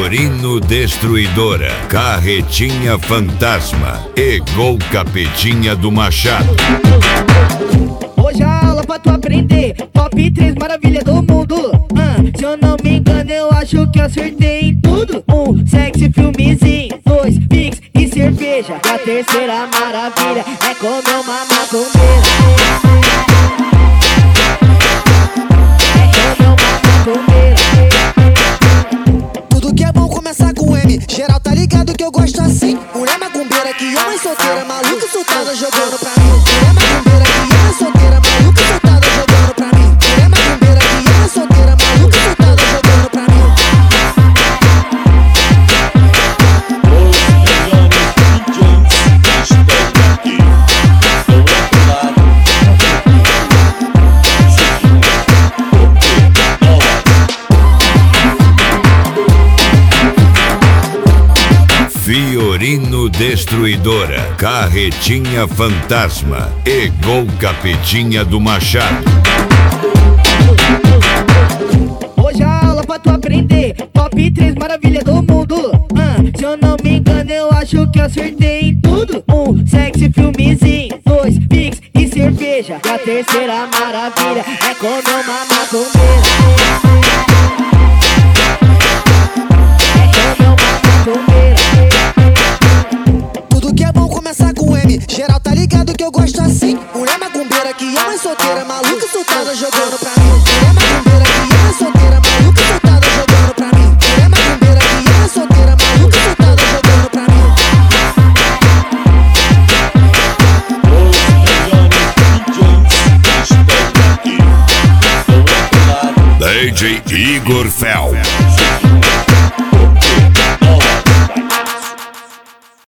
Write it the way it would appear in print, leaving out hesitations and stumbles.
Fiorino Destruidora, Carretinha Fantasma e Gol Capetinha do Machado. Hoje a aula pra tu aprender, top 3 maravilha do mundo. Se eu não me engano, eu acho que acertei em tudo. 1, sexy filmezinho. 2, pix e cerveja. E a terceira maravilha é comer uma macumbeira. É comer uma macumbeira. Tudo que é bom começa com M. Geral tá ligado que eu gosto assim. Mulher macumbeira que é mãe solteira, maluca soltada jogando pra mim. Mulher macumbeira que é mãe solteira, maluca soltada jogando pra mim. Mulher macumbeira que é mãe solteira, maluca soltada jogando pra mim. Fiorino Destruidora, Carretinha Fantasma e Gol Capetinha do Machado. Hoje a aula pra tu aprender, top 3 maravilha do mundo. Se eu não me engano, eu acho que acertei em tudo. 1, sexy filmezinho. 2, pix e cerveja. E a terceira maravilha é comer uma macumbeira. É comer uma macumbeira. Tudo que é bom começa com M. Geral tá ligado que eu gosto assim. Mulher macumbeira que é mãe solteira, maluca soltada jogando pra mim. Mulher macumbeira que é mãe solteira, maluca soltada jogando pra mim. Mulher macumbeira que é mãe solteira, maluca soltada jogando pra mim. DJ Igor Fel.